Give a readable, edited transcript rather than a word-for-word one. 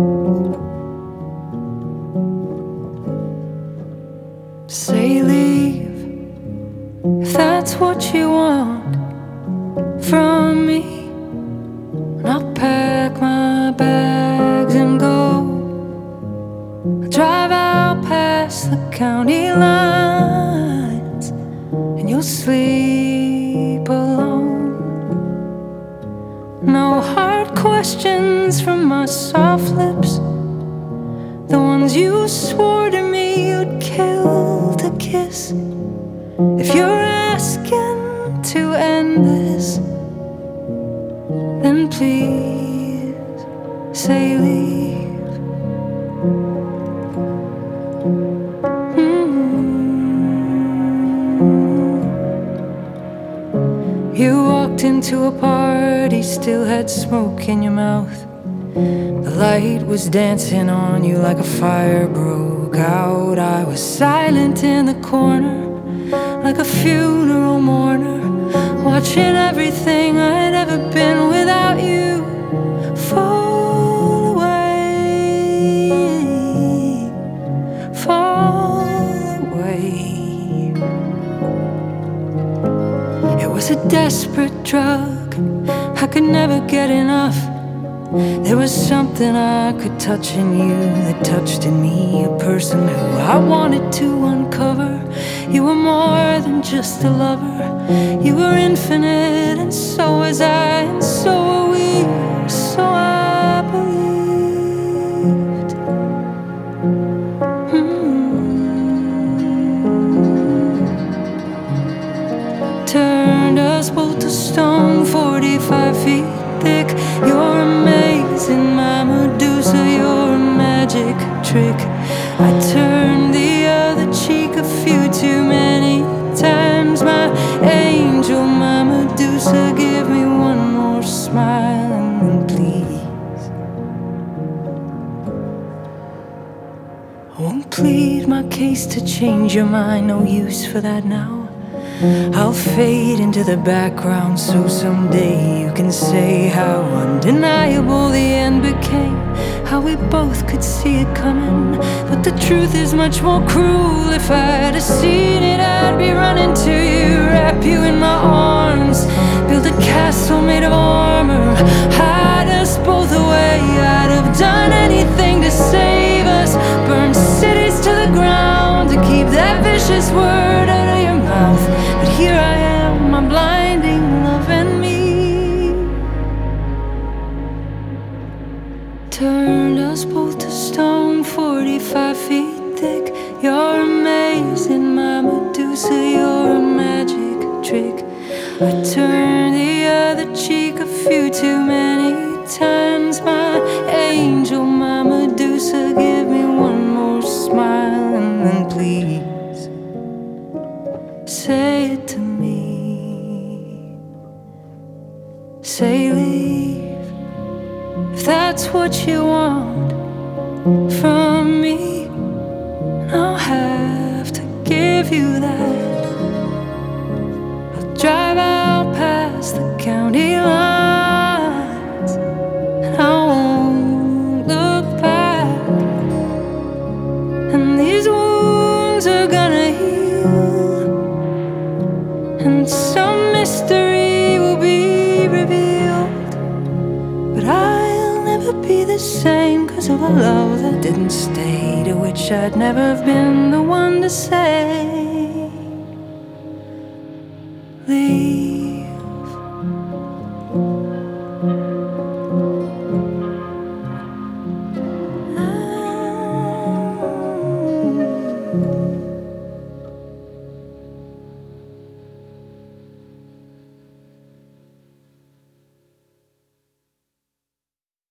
Say leave if that's what you want from me, and I'll pack my bags and go. I'll drive out past the county lines, and you'll sleep alone. No hard questions from my soft lips, the ones you swore to me you'd kill to kiss. If you're asking to end this, then please say leave. You walked into a party, still had smoke in your mouth. The light was dancing on you like a fire broke out. I was silent in the corner, like a funeral mourner, watching everything I'd ever been without you fall away, fall away. It was a desperate drug, I could never get enough. There was something I could touch in you that touched in me, a person who I wanted to uncover. You were more than just a lover, you were infinite, and so was I, and so were we, so I believed. Turned us both to stone, 45 feet thick. You're amazing, my Medusa, you're a magic trick. I turned the other cheek a few too many times. My angel, my Medusa, give me one more smile, and then please. I won't plead my case to change your mind, no use for that now. I'll fade into the background so someday you can say how undeniable the end became, how we both could see it coming. But the truth is much more cruel. If I'd have seen it, I'd be running to you, wrap you in my arms, build a castle made of armor, hide us both away. I'd have done anything to save us, burn cities to the ground to keep that vicious word out of your mouth. But here I am, my blinding love and me turned us both to stone, 45 feet thick. You're amazing, my Medusa, you're a magic trick. I turned the other cheek a few too many times. My angel, my Medusa, give me one more smile, and then please say it to me. Say leave if that's what you want from me, and I'll have to give you that. I'll drive out past the county lines, and I won't look back. And these wounds are gonna heal, and some mystery will be revealed. But I'll never be the same 'cause of a love that didn't stay, to which I'd never have been the one to say leave.